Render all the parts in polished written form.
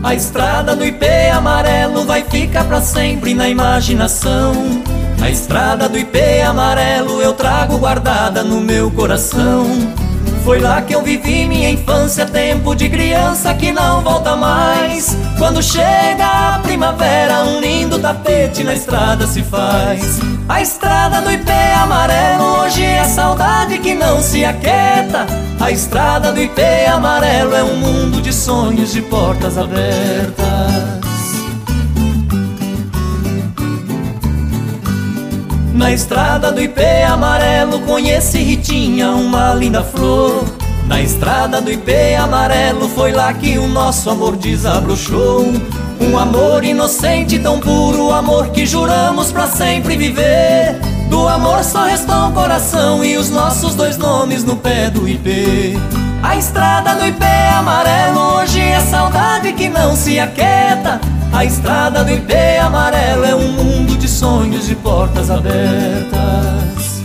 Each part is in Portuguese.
A estrada do Ipê amarelo vai ficar pra sempre na imaginação. A estrada do Ipê amarelo eu trago guardada no meu coração. Foi lá que eu vivi minha infância, tempo de criança que não volta mais. Quando chega a primavera, um lindo tapete na estrada se faz. A estrada do Ipê amarelo hoje é saudade que não se aquieta. A estrada do Ipê amarelo é um mundo de sonhos, de portas abertas. Na estrada do Ipê amarelo conheci Ritinha, uma linda flor. Na estrada do Ipê amarelo foi lá que o nosso amor desabrochou. Um amor inocente, tão puro, amor que juramos pra sempre viver. Do amor só restou o coração e os nossos dois nomes no pé do Ipê. A estrada do Ipê amarelo hoje é saudade que não se aquieta. A estrada do Ipê amarelo é um mundo de sonhos, de portas abertas.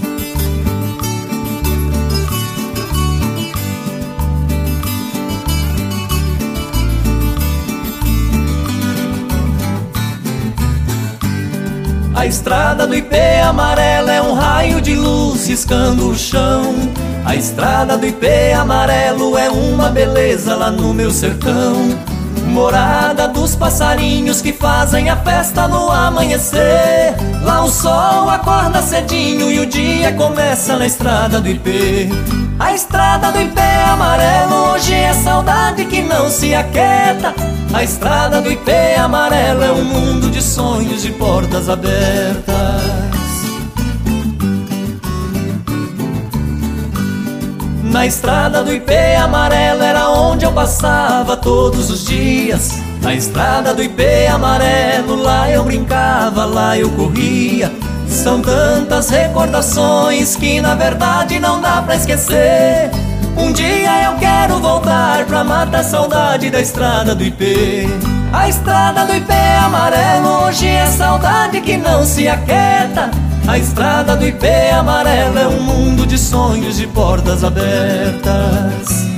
A estrada do Ipê amarelo é um raio de luz riscando o chão. A estrada do Ipê amarelo é uma beleza lá no meu sertão. Morada dos passarinhos que fazem a festa no amanhecer. Lá o sol acorda cedinho e o dia começa na estrada do Ipê. A estrada do Ipê amarelo hoje é saudade que não se aquieta. A estrada do Ipê amarelo é um mundo de sonhos, de portas abertas. Na estrada do Ipê amarelo era onde eu passava todos os dias. Na estrada do Ipê amarelo lá eu brincava, lá eu corria. São tantas recordações que na verdade não dá pra esquecer. Um dia eu quero voltar pra matar a saudade da estrada do Ipê. A estrada do Ipê amarelo hoje é saudade que não se aquieta. A estrada do Ipê amarelo é um mundo de sonhos, de portas abertas.